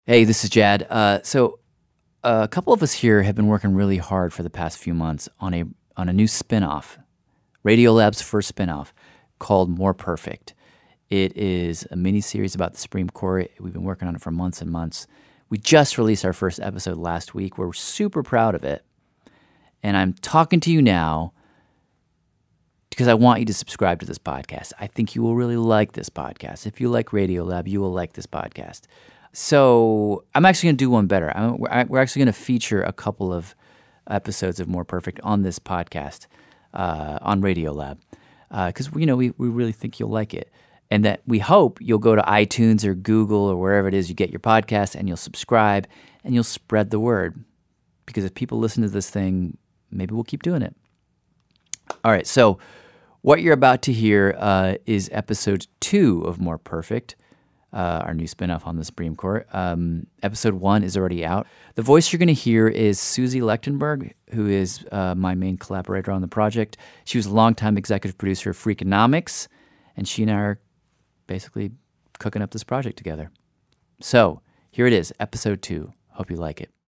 Hey, this is Jad. So a couple of us here have been working really hard for the past few months on a new spinoff, Radiolab's first spinoff, called More Perfect. It is a mini-series about the Supreme Court. We've been working on it for months and months. We just released our first episode last week. We're super proud of it. And I'm talking to you now because I want you to subscribe to this podcast. I think you will really like this podcast. If you like Radiolab, you will like this podcast. So I'm actually going to do one better. We're actually going to feature a couple of episodes of More Perfect on this podcast, on Radiolab, because we really think you'll like it, and that we hope you'll go to iTunes or Google or wherever it is you get your podcast, and you'll subscribe and you'll spread the word. Because if people listen to this thing, maybe we'll keep doing it. All right, so what you're about to hear is episode 2 of More Perfect. Our new spinoff on the Supreme Court. Episode 1 is already out. The voice you're going to hear is Susie Lechtenberg, who is my main collaborator on the project. She was a longtime executive producer of Freakonomics, and she and I are basically cooking up this project together. So here it is, episode 2. Hope you like it.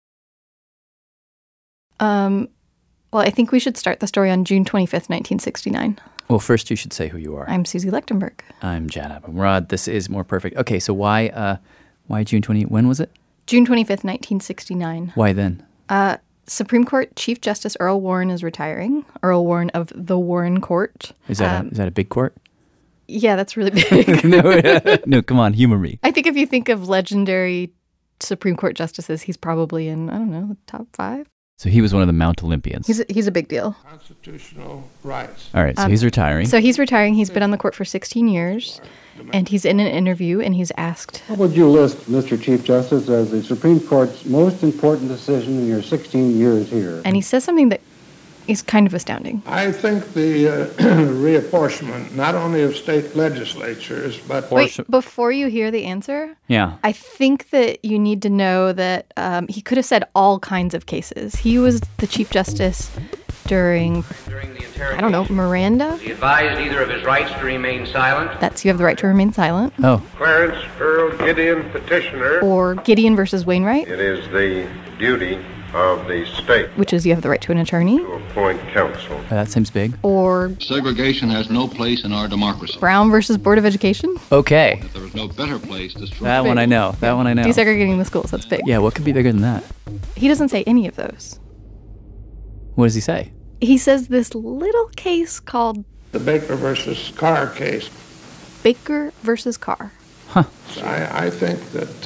Well, I think we should start the story on June 25th, 1969. Well, first you should say who you are. I'm Susie Lechtenberg. I'm Jad Abumrad. This is More Perfect. Okay, so why June 20? When was it? June 25th, 1969. Why then? Supreme Court Chief Justice Earl Warren is retiring. Earl Warren of the Warren Court. Is that a big court? Yeah, that's really big. No, come on, humor me. I think if you think of legendary Supreme Court justices, he's probably in, I don't know, the top 5. So he was one of the Mount Olympians. He's a big deal. Constitutional rights. All right, so he's retiring. So he's retiring. He's been on the court for 16 years, and he's in an interview, and he's asked, What would you list, Mr. Chief Justice, as the Supreme Court's most important decision in your 16 years here? And he says something that is kind of astounding. I think the reapportionment, not only of state legislatures, but... Wait, before you hear the answer, yeah, I think that you need to know that he could have said all kinds of cases. He was the Chief Justice during the interrogation. I don't know, Miranda? He advised either of his rights to remain silent. That's, you have the right to remain silent. Oh. Clarence Earl Gideon, petitioner. Or Gideon versus Wainwright. It is the duty of the state, which is you have the right to an attorney, to appoint counsel. That seems big. Or segregation has no place in our democracy. Brown versus Board of Education. Okay. If there is no better place to strike. That one I know. Desegregating the schools, that's big. Yeah, what could be bigger than that? He doesn't say any of those. What does he say? He says this little case called the Baker versus Carr case. Baker versus Carr. Huh. So I think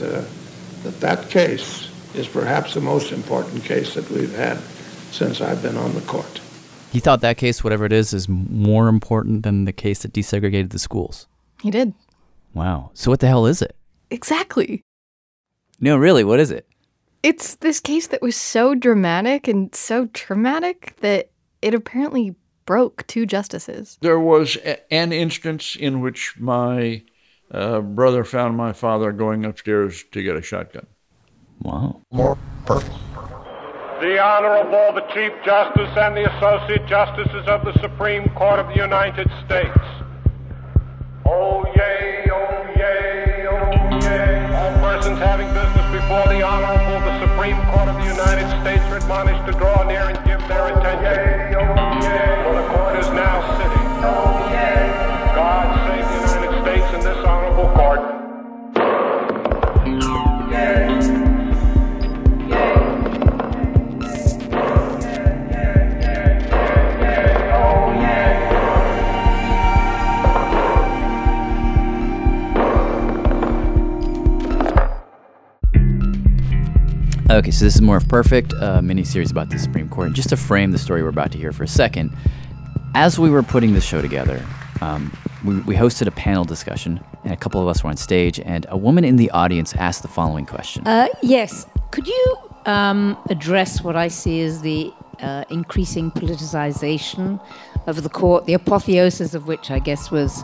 that case is perhaps the most important case that we've had since I've been on the court. He thought that case, whatever it is more important than the case that desegregated the schools. He did. Wow. So what the hell is it? Exactly. No, really, what is it? It's this case that was so dramatic and so traumatic that it apparently broke 2 justices. There was an instance in which my brother found my father going upstairs to get a shotgun. Wow. More perfect. The Honorable, the Chief Justice and the Associate Justices of the Supreme Court of the United States. Oh, yay, oh, yay, oh, yay. All persons having business before the Honorable, the Supreme Court of the United States are admonished to draw near and give their attention. Yay, oh, yay. For the court is now sitting. Oh, yay. God save the United States and this Honorable Court. Yay. Okay, so this is More Perfect, a mini-series about the Supreme Court. Just to frame the story we're about to hear for a second, as we were putting this show together, we hosted a panel discussion, and a couple of us were on stage, and a woman in the audience asked the following question. Yes. Could you address what I see as the increasing politicization of the court, the apotheosis of which I guess was,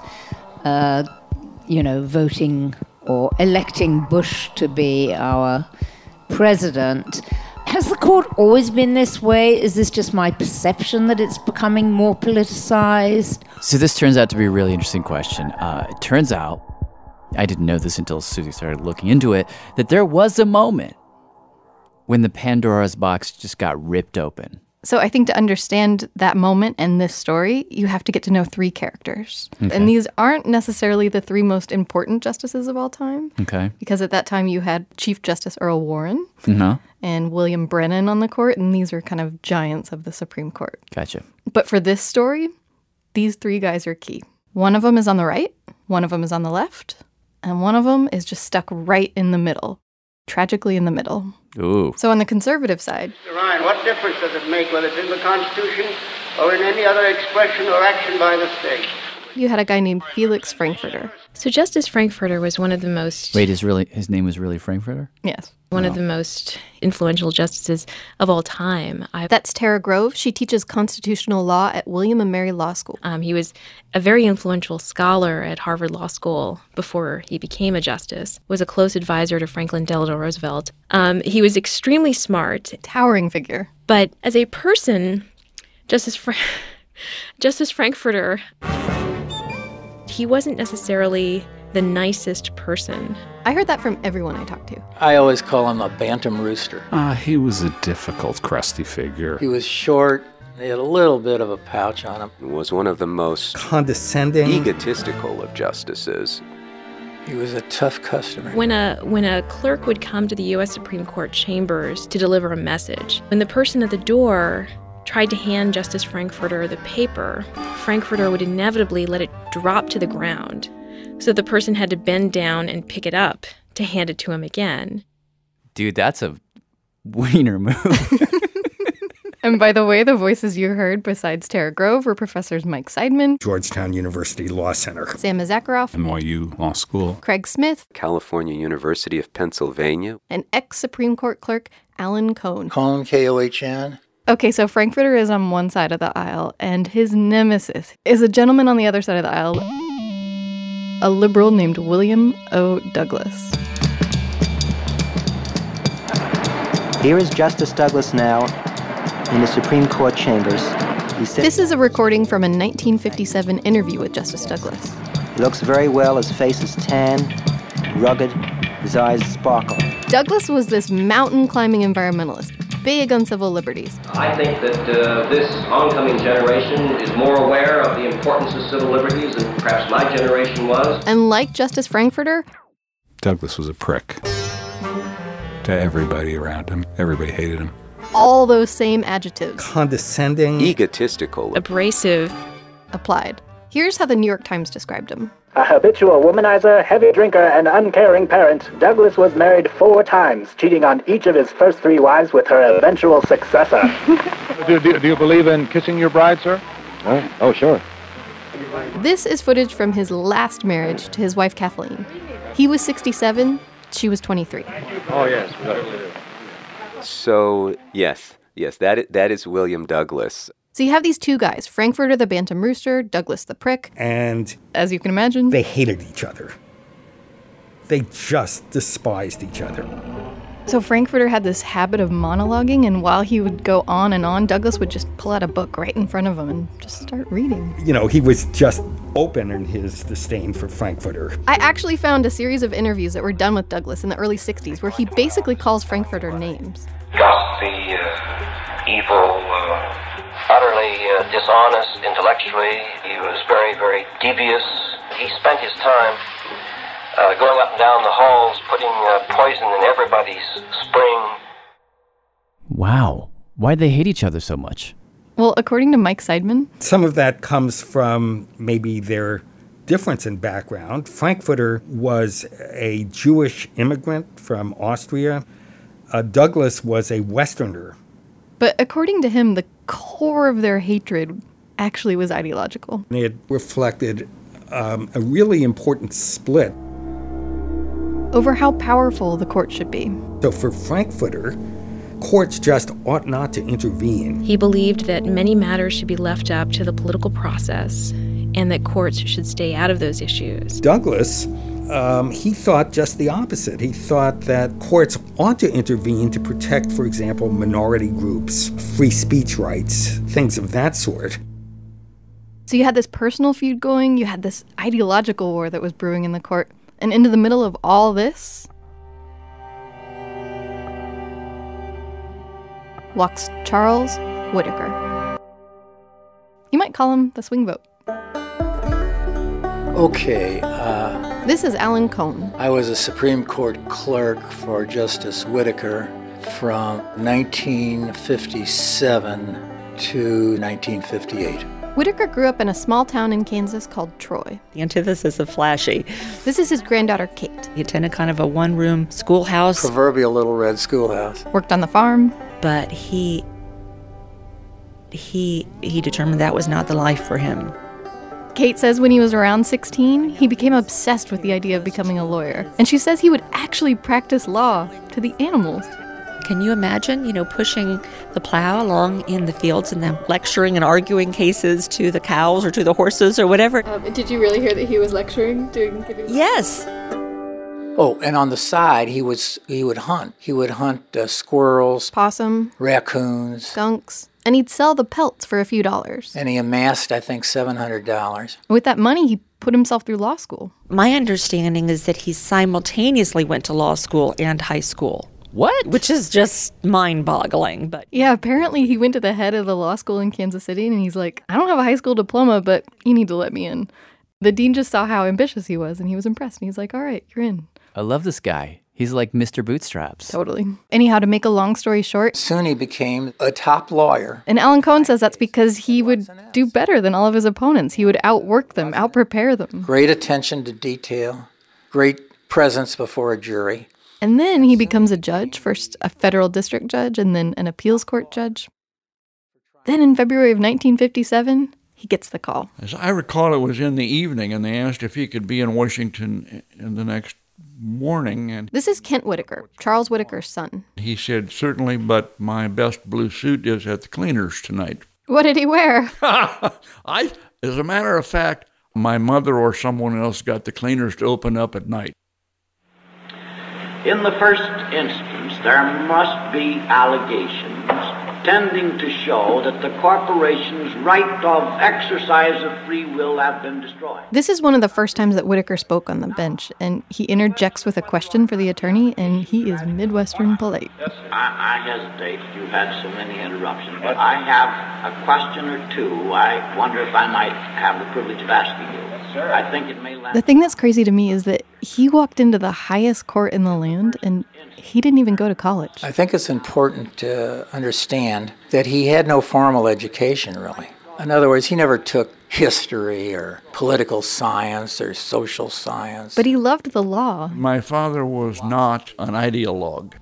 voting or electing Bush to be our president. Has the court always been this way? Is this just my perception that it's becoming more politicized? So this turns out to be a really interesting question. It turns out I didn't know this until Susie started looking into it, that there was a moment when the Pandora's box just got ripped open. So I think to understand that moment and this story, you have to get to know three characters. Okay. And these aren't necessarily the three most important justices of all time. Okay. Because at that time you had Chief Justice Earl Warren and William Brennan on the court, and these are kind of giants of the Supreme Court. Gotcha. But for this story, these three guys are key. One of them is on the right, one of them is on the left, and one of them is just stuck right in the middle. Tragically in the middle. Ooh. So on the conservative side... Mr. Ryan, what difference does it make whether it's in the Constitution or in any other expression or action by the state? You had a guy named Felix Frankfurter. So Justice Frankfurter was one of the most... Wait, his name was really Frankfurter? Yes. One of the most influential justices of all time. That's Tara Grove. She teaches constitutional law at William & Mary Law School. He was a very influential scholar at Harvard Law School before he became a justice, was a close advisor to Franklin Delano Roosevelt. He was extremely smart. Towering figure. But as a person, Justice Frankfurter, he wasn't necessarily the nicest person. I heard that from everyone I talked to. I always call him a bantam rooster. He was a difficult, crusty figure. He was short. He had a little bit of a pouch on him. He was one of the most condescending, egotistical of justices. He was a tough customer. When a clerk would come to the U.S. Supreme Court chambers to deliver a message, when the person at the door tried to hand Justice Frankfurter the paper, Frankfurter would inevitably let it drop to the ground. So the person had to bend down and pick it up to hand it to him again. Dude, that's a wiener move. And by the way, the voices you heard besides Tara Grove were Professors Mike Seidman, Georgetown University Law Center, Sam Zakharoff, NYU Law School, Craig Smith, California University of Pennsylvania, and ex-Supreme Court clerk Alan Cohn. Cohn, K-O-H-N. Okay, so Frankfurter is on one side of the aisle, and his nemesis is a gentleman on the other side of the aisle, a liberal named William O. Douglas. Here is Justice Douglas now in the Supreme Court chambers. This is a recording from a 1957 interview with Justice Douglas. He looks very well. His face is tan, rugged. His eyes sparkle. Douglas was this mountain-climbing environmentalist, big on civil liberties. I think that this oncoming generation is more aware of the importance of civil liberties than perhaps my generation was. And like Justice Frankfurter, Douglas was a prick to everybody around him. Everybody hated him. All those same adjectives. Condescending, egotistical, abrasive, applied. Here's how the New York Times described him. A habitual womanizer, heavy drinker, and uncaring parent, Douglas was married 4 times, cheating on each of his first 3 wives with her eventual successor. Do you believe in kissing your bride, sir? Oh, sure. This is footage from his last marriage to his wife, Kathleen. He was 67, she was 23. Oh, yes. So, yes, that is William Douglas. So you have these two guys, Frankfurter the bantam rooster, Douglas the prick. And as you can imagine, they hated each other. They just despised each other. So Frankfurter had this habit of monologuing, and while he would go on and on, Douglas would just pull out a book right in front of him and just start reading. You know, he was just open in his disdain for Frankfurter. I actually found a series of interviews that were done with Douglas in the early 60s where he basically calls Frankfurter names. Gossipy, evil, utterly dishonest intellectually. He was very, very devious. He spent his time going up and down the halls, putting poison in everybody's spring. Wow. Why'd they hate each other so much? Well, according to Mike Seidman, some of that comes from maybe their difference in background. Frankfurter was a Jewish immigrant from Austria. Douglas was a Westerner. But according to him, the core of their hatred actually was ideological. It reflected a really important split over how powerful the court should be. So for Frankfurter, courts just ought not to intervene. He believed that many matters should be left up to the political process and that courts should stay out of those issues. Douglas, he thought just the opposite. He thought that courts ought to intervene to protect, for example, minority groups, free speech rights, things of that sort. So you had this personal feud going, you had this ideological war that was brewing in the court, And into the middle of all this walks Charles Whittaker. You might call him the swing vote. Okay. This is Alan Cohn. I was a Supreme Court clerk for Justice Whittaker from 1957 to 1958. Whittaker grew up in a small town in Kansas called Troy. The antithesis of flashy. This is his granddaughter, Kate. He attended kind of a one-room schoolhouse. Proverbial little red schoolhouse. Worked on the farm. But he determined that was not the life for him. Kate says when he was around 16, he became obsessed with the idea of becoming a lawyer. And she says he would actually practice law to the animals. Can you imagine, pushing the plow along in the fields and then lecturing and arguing cases to the cows or to the horses or whatever? Did you really hear that he was lecturing? Yes. Oh, and on the side, he would hunt. He would hunt squirrels, possum, raccoons, skunks, and he'd sell the pelts for a few dollars. And he amassed, I think, $700. With that money, he put himself through law school. My understanding is that he simultaneously went to law school and high school. What? Which is just mind-boggling, but... Yeah, apparently he went to the head of the law school in Kansas City, and he's like, I don't have a high school diploma, but you need to let me in. The dean just saw how ambitious he was, and he was impressed, and he's like, all right, you're in. I love this guy. He's like Mr. Bootstraps. Totally. Anyhow, to make a long story short... Soon he became a top lawyer. And Alan Cohn says that's because he would do better than all of his opponents. He would outwork them, outprepare them. Great attention to detail, great presence before a jury. And then he becomes a judge, first a federal district judge and then an appeals court judge. Then in February of 1957, he gets the call. As I recall, it was in the evening, and they asked if he could be in Washington in the next morning. And this is Kent Whittaker, Charles Whittaker's son. He said, certainly, but my best blue suit is at the cleaners tonight. What did he wear? As a matter of fact, my mother or someone else got the cleaners to open up at night. In the first instance, there must be allegations tending to show that the corporation's right of exercise of free will have been destroyed. This is one of the first times that Whittaker spoke on the bench, and he interjects with a question for the attorney, and he is Midwestern polite. I hesitate. You've had so many interruptions, but I have a question or two I wonder if I might have the privilege of asking you. I think it may last. The thing that's crazy to me is that he walked into the highest court in the land, and he didn't even go to college. I think it's important to understand that he had no formal education, really. In other words, he never took history or political science or social science. But he loved the law. My father was not an ideologue.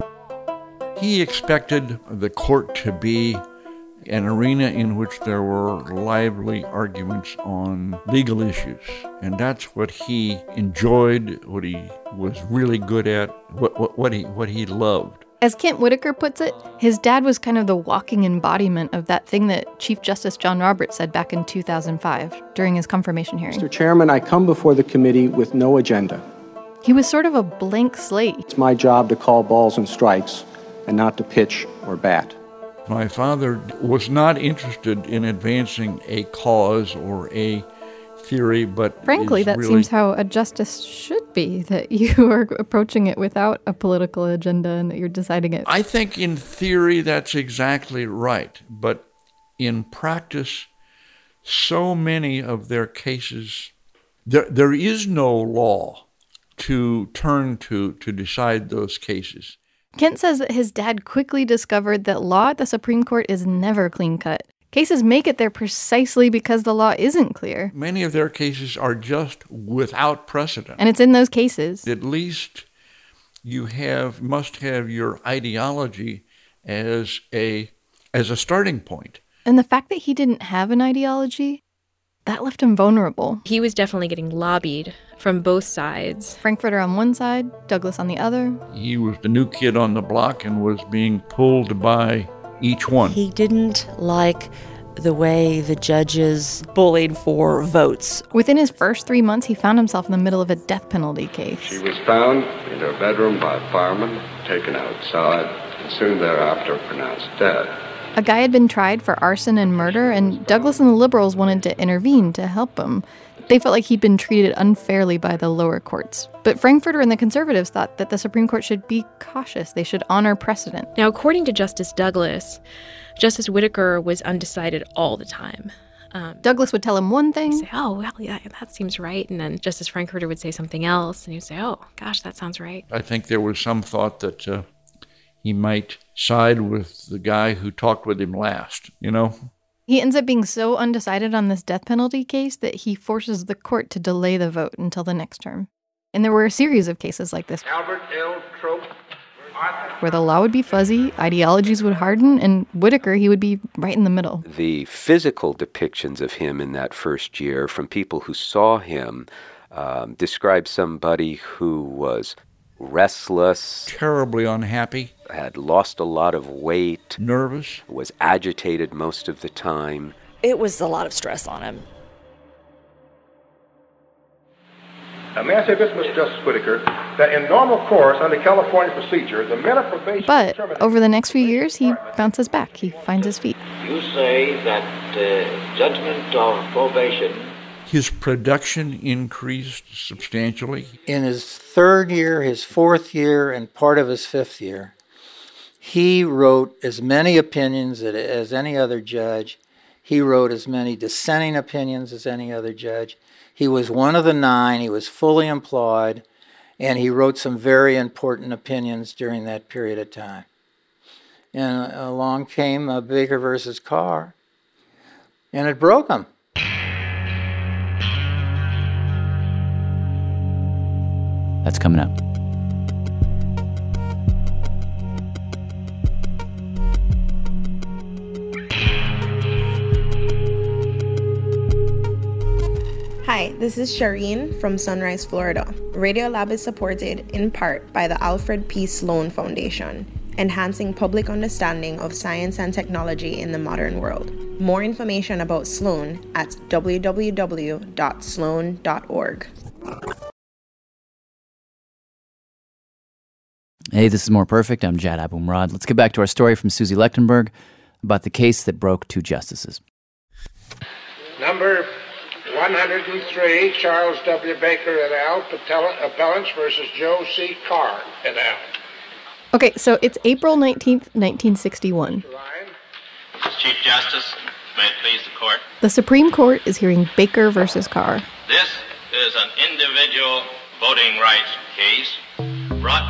He expected the court to be an arena in which there were lively arguments on legal issues. And that's what he enjoyed, what he was really good at, what he loved. As Kent Whittaker puts it, his dad was kind of the walking embodiment of that thing that Chief Justice John Roberts said back in 2005 during his confirmation hearing. Mr. Chairman, I come before the committee with no agenda. He was sort of a blank slate. It's my job to call balls and strikes and not to pitch or bat. My father was not interested in advancing a cause or a theory, but frankly, that seems how a justice should be, that you are approaching it without a political agenda and that you're deciding it. I think in theory that's exactly right, but in practice, so many of their cases, there is no law to turn to decide those cases. Kent says that his dad quickly discovered that law at the Supreme Court is never clean-cut. Cases make it there precisely because the law isn't clear. Many of their cases are just without precedent. And it's in those cases. At least you must have your ideology as a starting point. And the fact that he didn't have an ideology, that left him vulnerable. He was definitely getting lobbied from both sides. Frankfurter on one side, Douglas on the other. He was the new kid on the block and was being pulled by each one. He didn't like the way the judges bullied for votes. Within his first 3 months, he found himself in the middle of a death penalty case. She was found in her bedroom by a fireman, taken outside, and soon thereafter pronounced dead. A guy had been tried for arson and murder, and Douglas and the liberals wanted to intervene to help him. They felt like he'd been treated unfairly by the lower courts. But Frankfurter and the conservatives thought that the Supreme Court should be cautious. They should honor precedent. Now, according to Justice Douglas, Justice Whittaker was undecided all the time. Douglas would tell him one thing. Say, oh, well, yeah, that seems right. And then Justice Frankfurter would say something else. And he'd say, oh, gosh, that sounds right. I think there was some thought that he might side with the guy who talked with him last, you know? He ends up being so undecided on this death penalty case that he forces the court to delay the vote until the next term. And there were a series of cases like this. Albert L. Trope. Where the law would be fuzzy, ideologies would harden, and Whittaker, he would be right in the middle. The physical depictions of him in that first year from people who saw him describe somebody who was restless, terribly unhappy, had lost a lot of weight, nervous, was agitated most of the time. It was a lot of stress on him. May I say this, Mr. Justice Whittaker, that in normal course under California procedure, the men of probation... But over the next few years, he bounces back. He finds his feet. You say that judgment of probation... His production increased substantially. In his third year, his fourth year, and part of his fifth year, he wrote as many opinions as any other judge. He wrote as many dissenting opinions as any other judge. He was one of the 9. He was fully employed, and he wrote some very important opinions during that period of time. And along came Baker versus Carr, and it broke him. That's coming up. Hi, this is Shireen from Sunrise, Florida. Radiolab is supported in part by the Alfred P. Sloan Foundation, enhancing public understanding of science and technology in the modern world. More information about Sloan at www.sloan.org. Hey, this is More Perfect. I'm Jad Abumrad. Let's get back to our story from Susie Lechtenberg about the case that broke 2 justices. Number 103, Charles W. Baker et al., appellants versus Joe C. Carr et al. Okay, so it's April 19th, 1961. Mr. Chief Justice, may it please the court. The Supreme Court is hearing Baker versus Carr. This is an individual voting rights case brought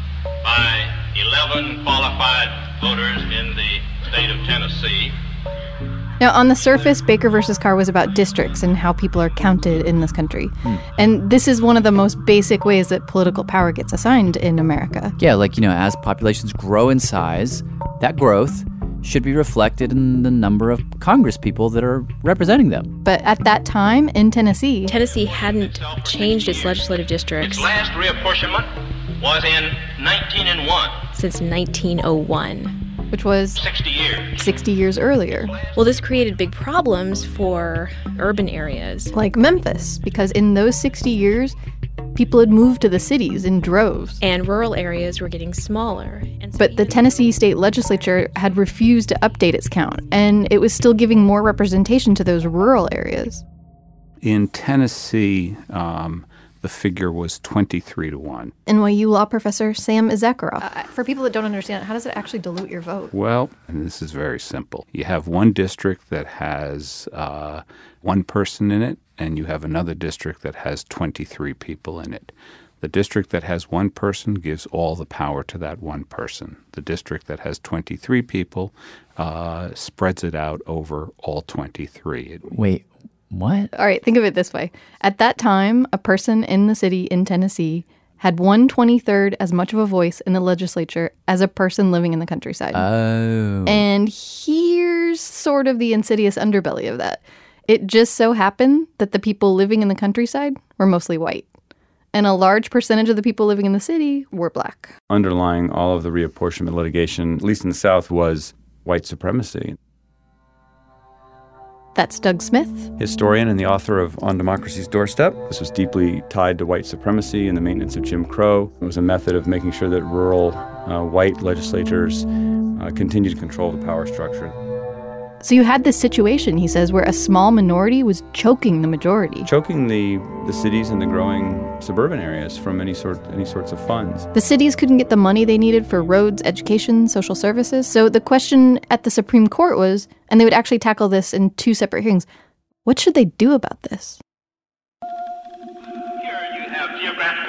by 11 qualified voters in the state of Tennessee. Now, on the surface, Baker versus Carr was about districts and how people are counted in this country. And this is one of the most basic ways that political power gets assigned in America. Yeah, like, as populations grow in size, that growth should be reflected in the number of Congress people that are representing them. But at that time, in Tennessee hadn't changed its legislative districts. Its last reapportionment was in 1901. Since 1901. Which was 60 years earlier. Well, this created big problems for urban areas. Like Memphis, because in those 60 years, people had moved to the cities in droves. And rural areas were getting smaller. But the Tennessee state legislature had refused to update its count, and it was still giving more representation to those rural areas. In Tennessee, the figure was 23-1. NYU law professor Sam Issacharoff. For people that don't understand, how does it actually dilute your vote? Well, and this is very simple. You have one district that has one person in it, and you have another district that has 23 people in it. The district that has one person gives all the power to that one person. The district that has 23 people spreads it out over all 23. Wait, what? All right, think of it this way. At that time, a person in the city in Tennessee had 1/23 as much of a voice in the legislature as a person living in the countryside. Oh. And here's sort of the insidious underbelly of that. It just so happened that the people living in the countryside were mostly white. And a large percentage of the people living in the city were black. Underlying all of the reapportionment litigation, at least in the South, was white supremacy. That's Doug Smith, historian and the author of On Democracy's Doorstep. This was deeply tied to white supremacy and the maintenance of Jim Crow. It was a method of making sure that rural white legislators continued control of the power structure. So you had this situation, he says, where a small minority was choking the majority. Choking the cities and the growing suburban areas from any sorts of funds. The cities couldn't get the money they needed for roads, education, social services. So the question at the Supreme Court was, and they would actually tackle this in 2 separate hearings, what should they do about this? Here you have geographical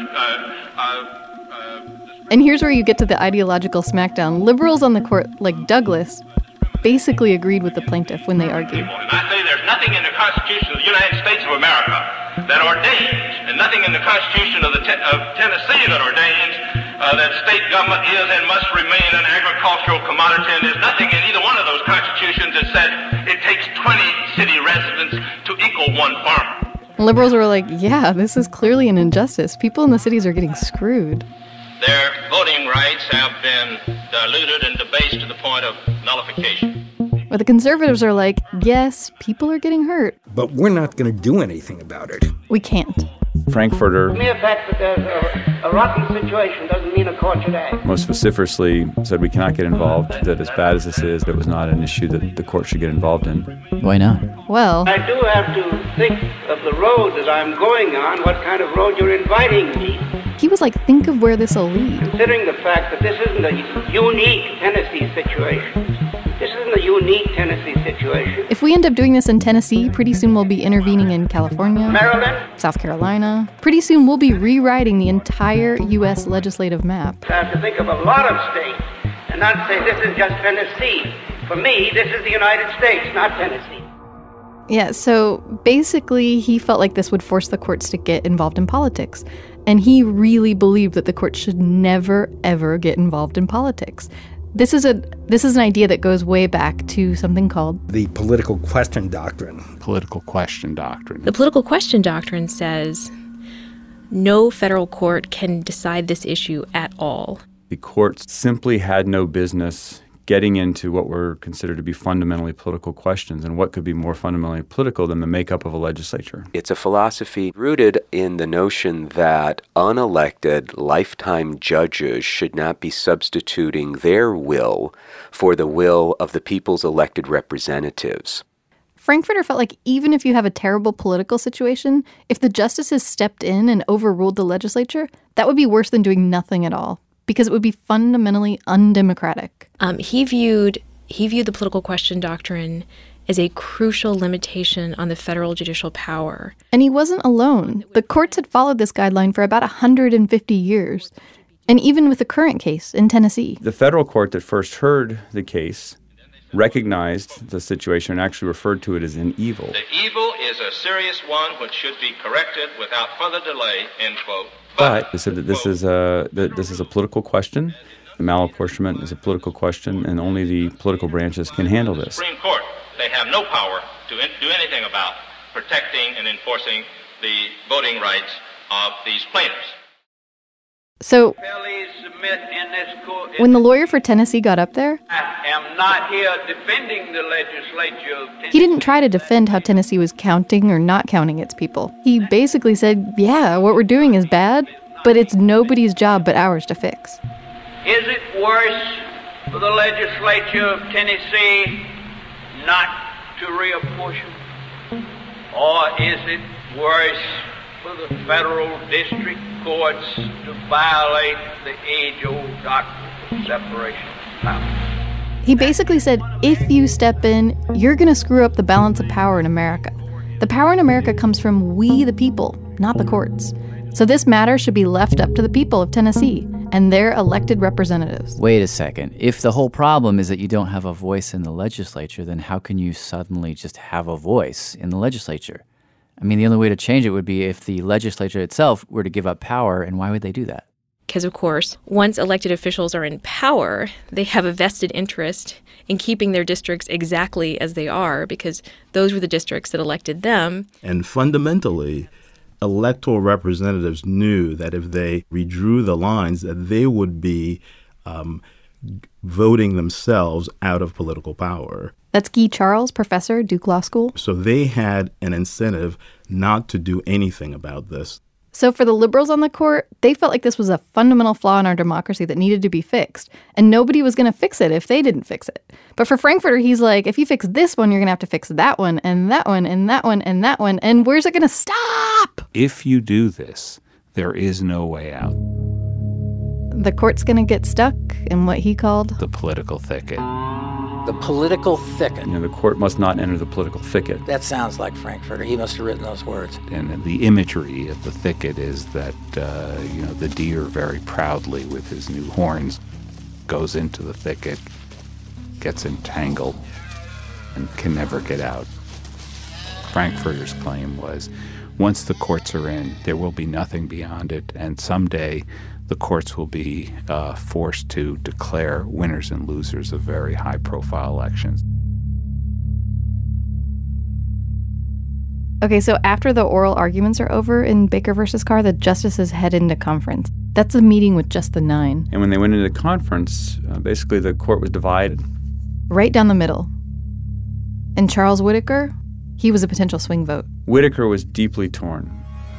And here's where you get to the ideological smackdown. Liberals on the court, like Douglas, basically agreed with the plaintiff when they argued. And I say there's nothing in the Constitution of the United States of America that ordains, and nothing in the Constitution of Tennessee that ordains that state government is and must remain an agricultural commodity, and there's nothing in either one of those constitutions that said it takes 20 city residents to equal one farmer. Liberals were like, yeah, this is clearly an injustice. People in the cities are getting screwed. Their voting rights have been diluted and debased to the point of nullification. But the conservatives are like, yes, people are getting hurt. But we're not going to do anything about it. We can't. Frankfurter, The mere fact that there's a rotten situation doesn't mean a court should act. most vociferously said we cannot get involved, that as bad as this is, it was not an issue that the court should get involved in. Why not? Well, I do have to think of the road that I'm going on, what kind of road you're inviting me. he was like, think of where this will lead. Considering the fact that this isn't a unique Tennessee situation. This isn't a unique Tennessee situation. If we end up doing this in Tennessee, pretty soon we'll be intervening in California, Maryland, South Carolina. Pretty soon we'll be rewriting the entire U.S. legislative map. I have to think of a lot of states and not say this is just Tennessee. For me, this is the United States, not Tennessee. Yeah, so basically he felt like this would force the courts to get involved in politics. And he really believed that the courts should never, ever get involved in politics. This is an idea that goes way back to something called the political question doctrine. Political question doctrine. The political question doctrine says no federal court can decide this issue at all. The courts simply had no business getting into what were considered to be fundamentally political questions, and what could be more fundamentally political than the makeup of a legislature. It's a philosophy rooted in the notion that unelected lifetime judges should not be substituting their will for the will of the people's elected representatives. Frankfurter felt like even if you have a terrible political situation, if the justices stepped in and overruled the legislature, that would be worse than doing nothing at all, because it would be fundamentally undemocratic. He viewed the political question doctrine as a crucial limitation on the federal judicial power. And he wasn't alone. The courts had followed this guideline for about 150 years, and even with the current case in Tennessee. The federal court that first heard the case recognized the situation and actually referred to it as an evil. The evil is a serious one which should be corrected without further delay, end quote. But they said that this is a political question. Malapportionment is a political question, and only the political branches can handle this. Supreme Court, they have no power to do anything about protecting and enforcing the voting rights of these plaintiffs. So, when the lawyer for Tennessee got up there, I am not here defending the legislature of Tennessee. he didn't try to defend how Tennessee was counting or not counting its people. He basically said, yeah, what we're doing is bad, but it's nobody's job but ours to fix. Is it worse for the legislature of Tennessee not to reapportion? Or is it worse for the federal district courts to violate the age-old doctrine of separation of powers? He basically said, if you step in, you're going to screw up the balance of power in America. The power in America comes from we the people, not the courts. So this matter should be left up to the people of Tennessee and their elected representatives. Wait a second. If the whole problem is that you don't have a voice in the legislature, then how can you suddenly just have a voice in the legislature? I mean, the only way to change it would be if the legislature itself were to give up power, and why would they do that? Because, of course, once elected officials are in power, they have a vested interest in keeping their districts exactly as they are, because those were the districts that elected them. And fundamentally, electoral representatives knew that if they redrew the lines, that they would be voting themselves out of political power. That's Guy Charles, professor, Duke Law School. So they had an incentive not to do anything about this. So for the liberals on the court, they felt like this was a fundamental flaw in our democracy that needed to be fixed. And nobody was going to fix it if they didn't fix it. But for Frankfurter, he's like, if you fix this one, you're going to have to fix that one and that one and that one and that one. And where's it going to stop? If you do this, there is no way out. The court's going to get stuck in what he called the political thicket. The political thicket. The court must not enter the political thicket. That sounds like Frankfurter. He must have written those words. And the imagery of the thicket is that, the deer very proudly with his new horns goes into the thicket, gets entangled, and can never get out. Frankfurter's claim was, once the courts are in, there will be nothing beyond it, and someday the courts will be forced to declare winners and losers of very high-profile elections. Okay, so after the oral arguments are over in Baker versus Carr, the justices head into conference. That's a meeting with just the 9. And when they went into conference, basically the court was divided. Right down the middle. And Charles Whittaker, he was a potential swing vote. Whittaker was deeply torn.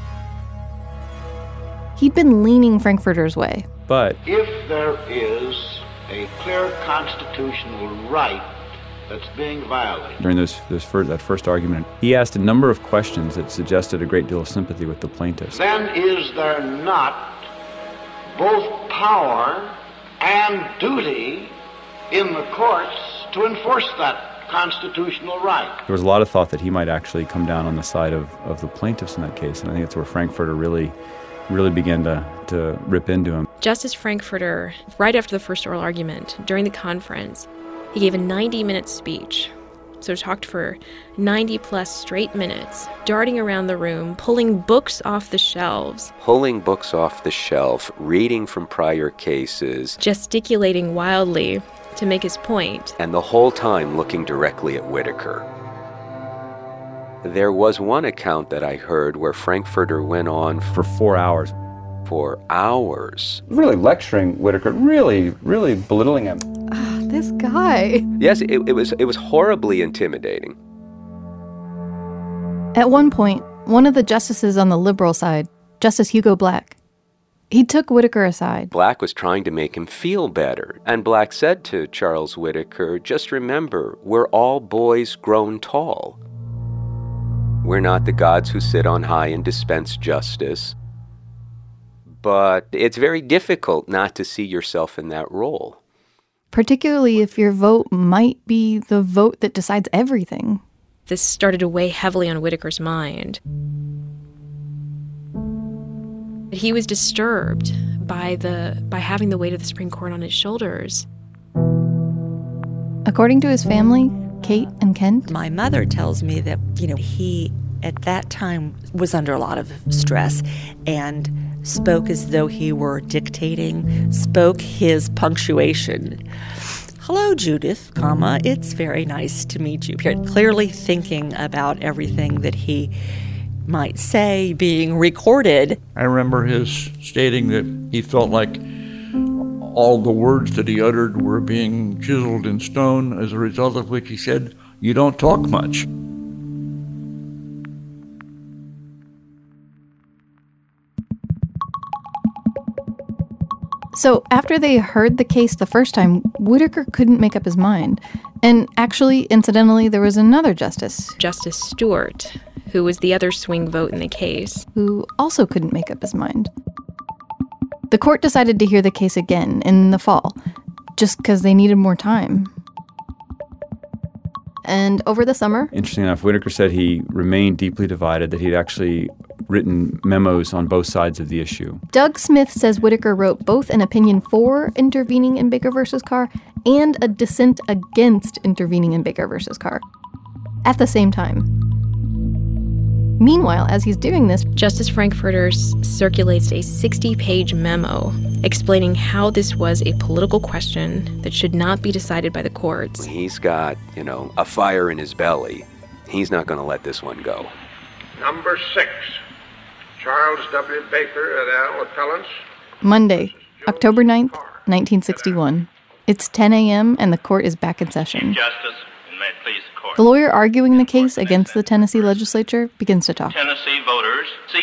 He'd been leaning Frankfurter's way. But if there is a clear constitutional right that's being violated. During that first argument, he asked a number of questions that suggested a great deal of sympathy with the plaintiffs. Then is there not both power and duty in the courts to enforce that constitutional right? There was a lot of thought that he might actually come down on the side of the plaintiffs in that case, and I think that's where Frankfurter really began to rip into him. Justice Frankfurter, right after the first oral argument, during the conference, he gave a 90-minute speech. So talked for 90-plus straight minutes, darting around the room, pulling books off the shelves. Pulling books off the shelf, reading from prior cases. Gesticulating wildly to make his point. And the whole time looking directly at Whittaker. There was one account that I heard where Frankfurter went on for 4 hours. 4 hours. Really lecturing Whittaker, really belittling him. This guy. Yes, it was horribly intimidating. At one point, one of the justices on the liberal side, Justice Hugo Black, he took Whittaker aside. Black was trying to make him feel better. And Black said to Charles Whittaker, just remember, we're all boys grown tall. We're not the gods who sit on high and dispense justice. But it's very difficult not to see yourself in that role. Particularly if your vote might be the vote that decides everything. This started to weigh heavily on Whittaker's mind. He was disturbed by having the weight of the Supreme Court on his shoulders. According to his family, Kate and Kent, my mother tells me that, he at that time was under a lot of stress and spoke as though he were dictating, spoke his punctuation. Hello, Judith, it's very nice to meet you. Clearly thinking about everything that he might say being recorded. I remember his stating that he felt like all the words that he uttered were being chiseled in stone, as a result of which he said, "You don't talk much." So after they heard the case the first time, Whittaker couldn't make up his mind. And actually, incidentally, there was another justice. Justice Stewart, who was the other swing vote in the case. Who also couldn't make up his mind. The court decided to hear the case again in the fall, just because they needed more time. And over the summer... Interesting enough, Whittaker said he remained deeply divided, that he'd actually written memos on both sides of the issue. Doug Smith says Whittaker wrote both an opinion for intervening in Baker versus Carr and a dissent against intervening in Baker versus Carr at the same time. Meanwhile, as he's doing this, Justice Frankfurter circulates a 60-page memo explaining how this was a political question that should not be decided by the courts. He's got, a fire in his belly. He's not going to let this one go. Number 6, Charles W. Baker et al. Appellants. Monday, October 9th, 1961. It's 10 a.m. and the court is back in session. Justice, and may it please the court. The lawyer arguing the case against the Tennessee legislature begins to talk. Tennessee voters seek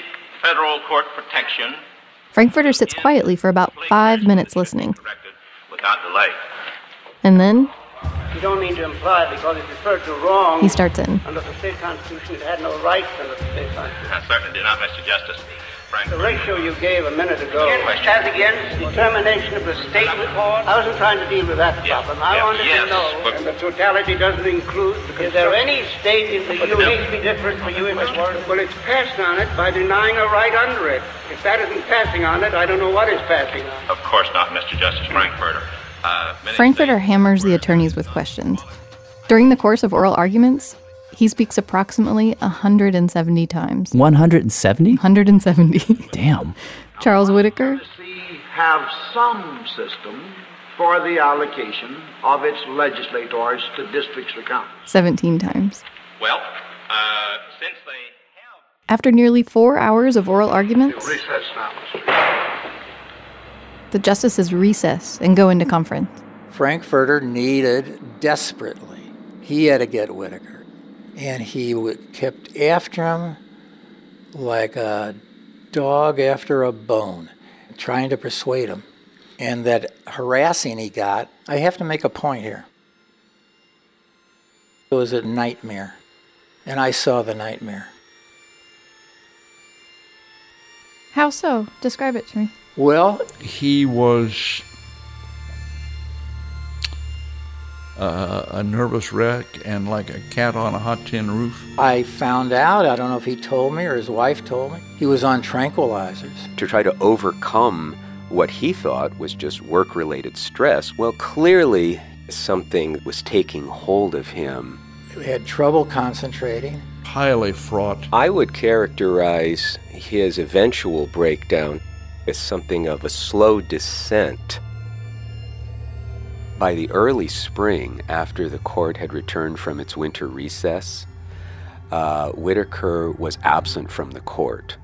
federal court protection Frankfurter sits quietly for about 5 minutes listening. without delay. And then You don't mean to imply because it referred to wrong. he starts in. Under the state constitution, it had no rights under the state constitution. I certainly did not, Mr. Justice. The ratio you gave a minute ago as against determination of the state report. I wasn't trying to deal with that problem. I wanted to know, and the totality doesn't include, is there any state in the Union that makes me different for you in this world? Well, it's passed on it by denying a right under it. If that isn't passing on it, I don't know what is passing on it. Of course not, Mr. Justice Frankfurter. Frankfurter hammers the attorneys with questions. During the course of oral arguments, he speaks approximately 170 times. 170? 170. Damn. Charles Whitaker have some system for the allocation of its legislators to districts or counties. 17 times. Well, since they After nearly 4 hours of oral arguments, Recess now. the justices recess and go into conference. Frankfurter needed desperately. He had to get Whitaker. And he kept after him like a dog after a bone, trying to persuade him. And that harassing he got, I have to make a point here. It was a nightmare. And I saw the nightmare. How so? Describe it to me. Well, he was a nervous wreck and like a cat on a hot tin roof. I found out, I don't know if he told me or his wife told me, he was on tranquilizers. To try to overcome what he thought was just work-related stress, well, clearly something was taking hold of him. He had trouble concentrating. Highly fraught. I would characterize his eventual breakdown as something of a slow descent. By the early spring, after the court had returned from its winter recess, Whitaker was absent from the court.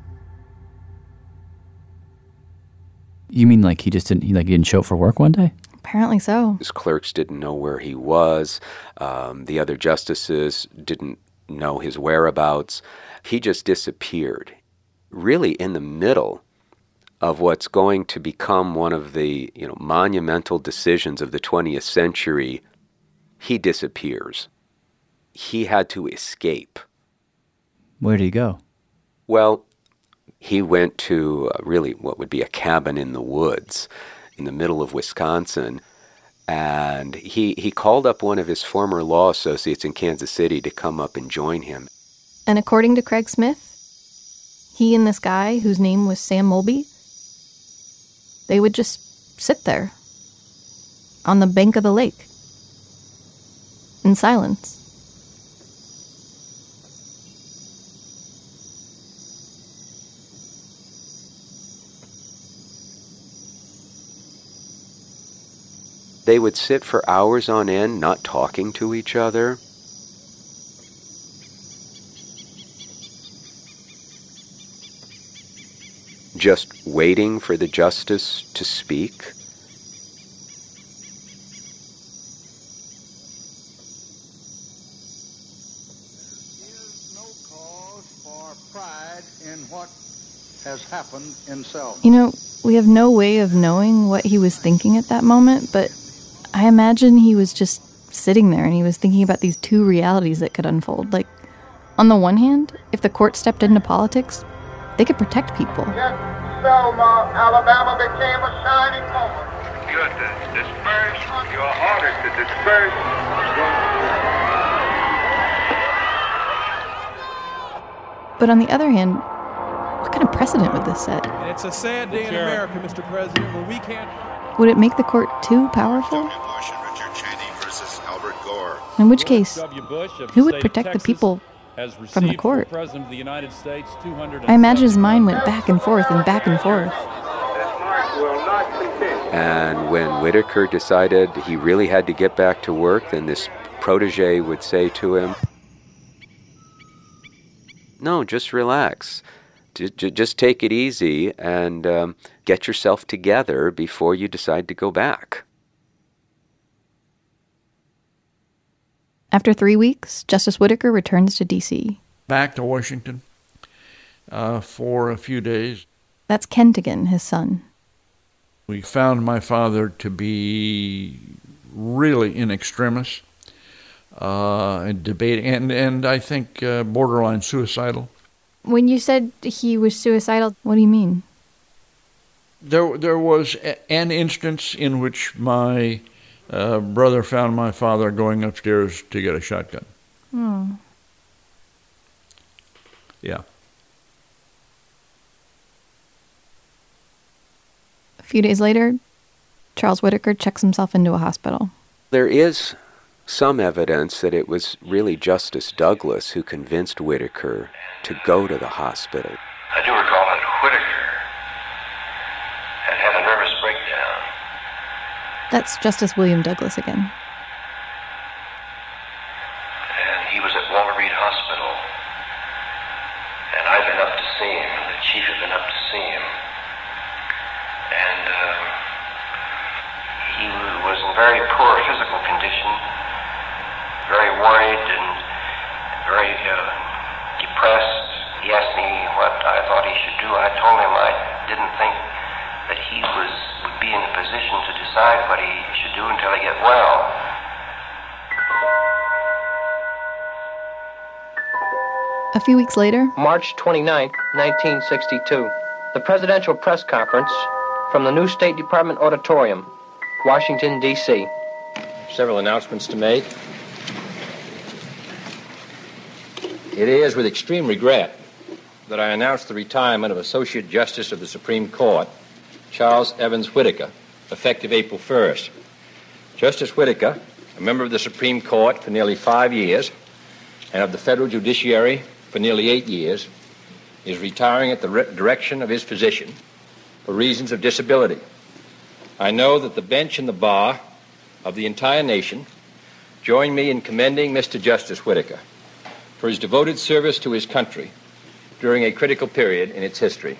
You mean like he didn't show up for work one day? Apparently so. His clerks didn't know where he was. The other justices didn't know his whereabouts. He just disappeared, really in the middle of what's going to become one of the monumental decisions of the 20th century. He disappears. He had to escape. Where did he go? Well, he went to really what would be a cabin in the woods in the middle of Wisconsin, and he called up one of his former law associates in Kansas City to come up and join him. And according to Craig Smith, he and this guy, whose name was Sam Mulby, they would just sit there on the bank of the lake in silence. They would sit for hours on end, not talking to each other. Just waiting for the justice to speak. In what has happened in Selma. You know, we have no way of knowing what he was thinking at that moment, but I imagine he was just sitting there and he was thinking about these two realities that could unfold. Like, on the one hand, if the court stepped into politics, they could protect people. Yes, Selma, Alabama became a shining moment. You're to disperse. You are ordered to disperse. But on the other hand, what kind of precedent would this set? And it's a sad day in America, Mr. President, when we can't... Would it make the court too powerful? In which case, who would protect the people from the court? I imagine his mind went back and forth and back and forth. And when Whitaker decided he really had to get back to work, then this protege would say to him, "No, just relax. Just take it easy and get yourself together before you decide to go back." After 3 weeks, Justice Whitaker returns to D.C. Back to Washington. for a few days. That's Kentigin, his son. We found my father to be really in extremis, and debating, and I think borderline suicidal. When you said he was suicidal, what do you mean? There was an instance in which my brother found my father going upstairs to get a shotgun. Oh. Yeah. A few days later, Charles Whitaker checks himself into a hospital. There is some evidence that it was really Justice Douglas who convinced Whitaker to go to the hospital. I do recall that Whitaker had a nervous breakdown. That's Justice William Douglas again. And he was at Walter Reed Hospital. And I'd been up to see him, and the chief had been up to see him. And he was in very poor physical condition, very worried and very depressed. He asked me what I thought he should do. I told him I didn't think that he would be in a position to decide what he should do until he get well. A few weeks later, March 29, 1962, the Presidential Press Conference from the new State Department Auditorium, Washington, D.C. Several announcements to make. It is with extreme regret that I announce the retirement of Associate Justice of the Supreme Court, Charles Evans Whitaker, effective April 1st. Justice Whitaker, a member of the Supreme Court for nearly 5 years and of the federal judiciary for nearly 8 years, is retiring at the direction of his physician for reasons of disability. I know that the bench and the bar of the entire nation join me in commending Mr. Justice Whitaker for his devoted service to his country during a critical period in its history.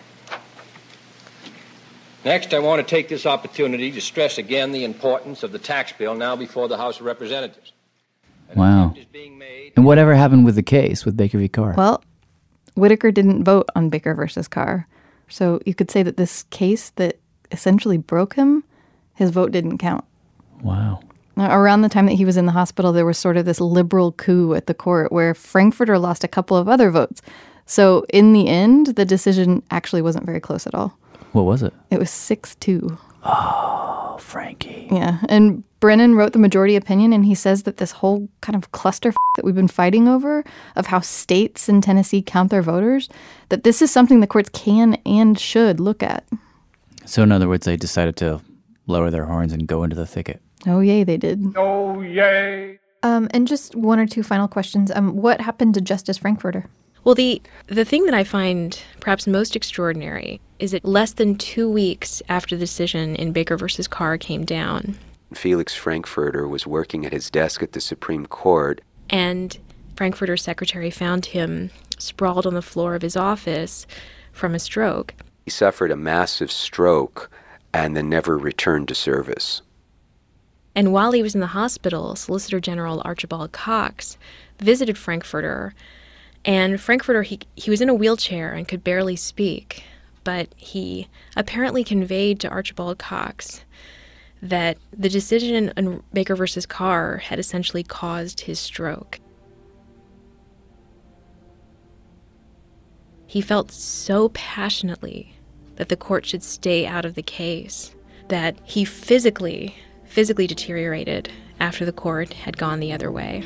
Next, I want to take this opportunity to stress again the importance of the tax bill now before the House of Representatives. Wow. And whatever happened with the case with Baker v. Carr? well, Whitaker didn't vote on Baker versus Carr. So you could say that this case that essentially broke him, his vote didn't count. Wow. Now, around the time that he was in the hospital, there was sort of this liberal coup at the court where Frankfurter lost a couple of other votes. So in the end, the decision actually wasn't very close at all. What was it? It was 6-2. Oh, Frankie. Yeah, and Brennan wrote the majority opinion, and he says that this whole kind of cluster that we've been fighting over of how states in Tennessee count their voters, that this is something the courts can and should look at. So in other words, they decided to lower their horns and go into the thicket. Oh, yay, they did. Oh, yay. And just one or two final questions. What happened to Justice Frankfurter? Well, the thing that I find perhaps most extraordinary is that less than 2 weeks after the decision in Baker versus Carr came down, Felix Frankfurter was working at his desk at the Supreme Court. And Frankfurter's secretary found him sprawled on the floor of his office from a stroke. He suffered a massive stroke and then never returned to service. And while he was in the hospital, Solicitor General Archibald Cox visited Frankfurter. And Frankfurter, he was in a wheelchair and could barely speak. But he apparently conveyed to Archibald Cox that the decision in Baker versus Carr had essentially caused his stroke. He felt so passionately that the court should stay out of the case that he physically deteriorated after the court had gone the other way.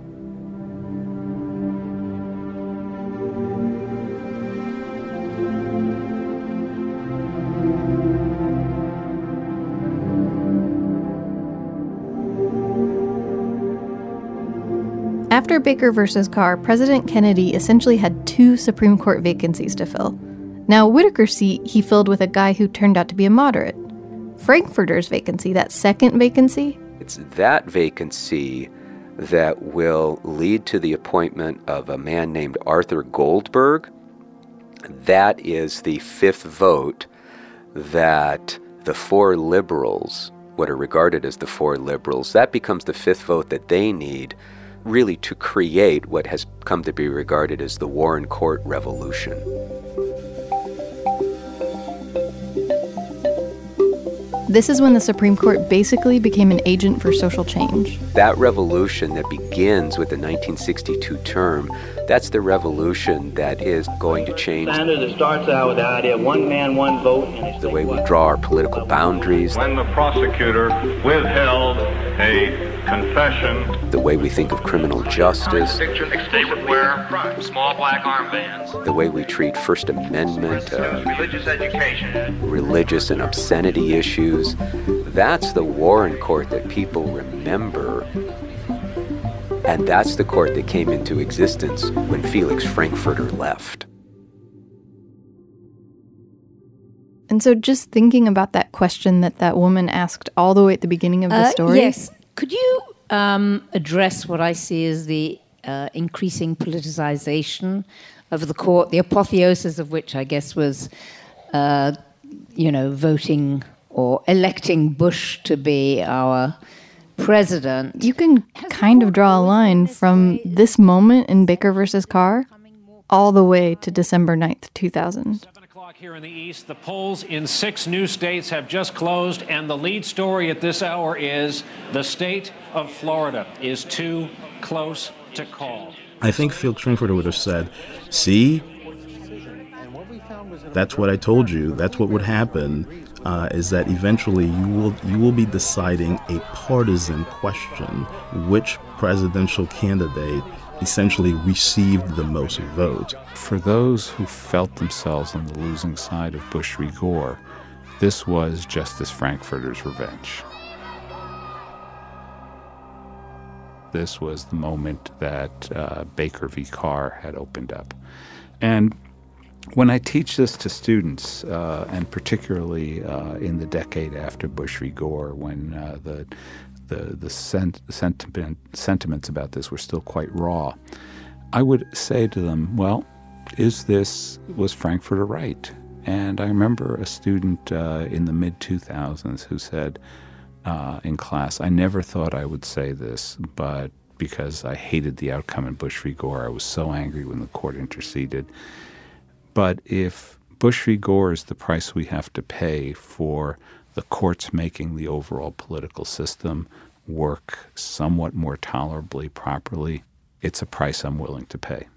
After Baker versus Carr, President Kennedy essentially had 2 Supreme Court vacancies to fill. Now, Whitaker's seat he filled with a guy who turned out to be a moderate. Frankfurter's vacancy, that second vacancy? It's that vacancy that will lead to the appointment of a man named Arthur Goldberg. That is the 5th vote that the 4 liberals, what are regarded as the 4 liberals, that becomes the 5th vote that they need really to create what has come to be regarded as the Warren Court Revolution. This is when the Supreme Court basically became an agent for social change. That revolution that begins with the 1962 term, that's the revolution that is going to change Standard that starts out with the idea of one man, one vote. the way we draw our political boundaries, When the prosecutor withheld a confession, the way we think of criminal justice, they would wear small black armbands, the way we treat First Amendment, religious education. religious and obscenity issues. That's the Warren Court that people remember. And that's the court that came into existence when Felix Frankfurter left. And so just thinking about that question that woman asked all the way at the beginning of the story. Yes. Could you address what I see as the increasing politicization of the court, the apotheosis of which I guess was, voting or electing Bush to be our president? You can kind of draw a line from this moment in Baker versus Carr all the way to December 9th, 2000. Here in the East, the polls in 6 new states have just closed, and the lead story at this hour is the state of Florida is too close to call. I think Felix Frankfurter would have said, see, that's what I told you. That's what would happen, is that eventually you will be deciding a partisan question, which presidential candidate essentially received the most votes. For those who felt themselves on the losing side of Bush v. Gore, this was Justice Frankfurter's revenge. This was the moment that Baker v. Carr had opened up. And when I teach this to students, and particularly in the decade after Bush v. Gore, when the sentiments about this were still quite raw, I would say to them, well, was Frankfurter right? And I remember a student in the mid-2000s who said in class, I never thought I would say this, but because I hated the outcome in Bush v. Gore, I was so angry when the court interceded. But if Bush v. Gore is the price we have to pay for the courts making the overall political system work somewhat more tolerably, properly, it's a price I'm willing to pay.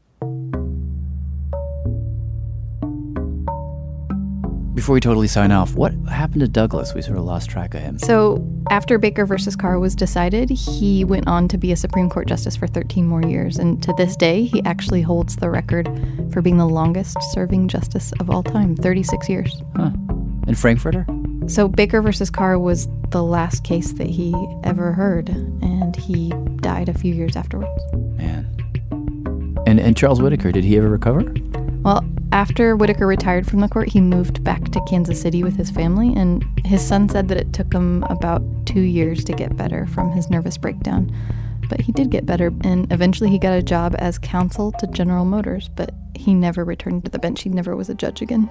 Before we totally sign off, what happened to Douglas? We sort of lost track of him. So after Baker versus Carr was decided, he went on to be a Supreme Court justice for 13 more years. And to this day, he actually holds the record for being the longest serving justice of all time, 36 years. Huh. And Frankfurter? So Baker versus Carr was the last case that he ever heard, and he died a few years afterwards. Man. And Charles Whitaker, did he ever recover? Well, after Whitaker retired from the court, he moved back to Kansas City with his family, and his son said that it took him about 2 years to get better from his nervous breakdown. But he did get better, and eventually he got a job as counsel to General Motors, but he never returned to the bench. He never was a judge again.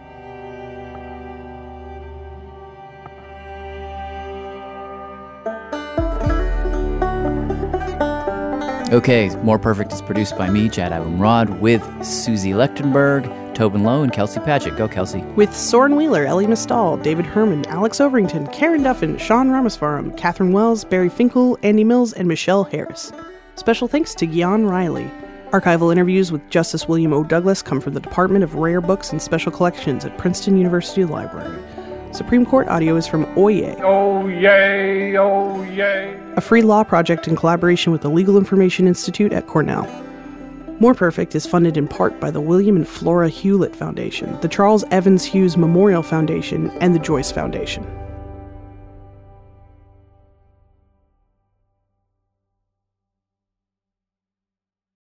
Okay, More Perfect is produced by me, Jad Abumrad, with Susie Lechtenberg, Tobin Lowe, and Kelsey Padgett. Go, Kelsey. With Soren Wheeler, Ellie Mistal, David Herman, Alex Overington, Karen Duffin, Sean Ramaswaram, Catherine Wells, Barry Finkel, Andy Mills, and Michelle Harris. Special thanks to Gian Riley. Archival interviews with Justice William O. Douglas come from the Department of Rare Books and Special Collections at Princeton University Library. Supreme Court audio is from Oyez. Oh, yay, oh, yay. A free law project in collaboration with the Legal Information Institute at Cornell. More Perfect is funded in part by the William and Flora Hewlett Foundation, the Charles Evans Hughes Memorial Foundation, and the Joyce Foundation.